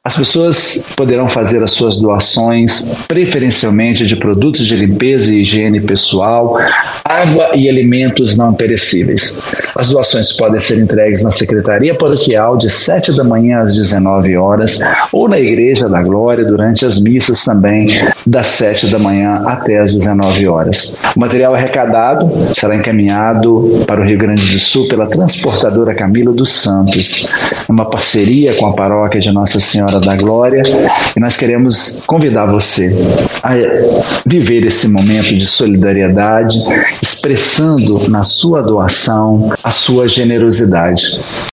As pessoas poderão fazer as suas doações, preferencialmente de produtos de limpeza e higiene pessoal, água e alimentos não perecíveis. As doações podem ser entregues na Secretaria Paroquial de 7 da manhã às 19 horas ou na Igreja da Glória durante as missas também das 7 da manhã até às 19 horas. O material arrecadado será encaminhado para o Rio Grande do Sul pela transportadora Camilo dos Santos, uma parceria com a paróquia de Nossa Senhora da Glória, e nós queremos convidar você a viver esse momento de solidariedade, expressando na sua doação a sua generosidade.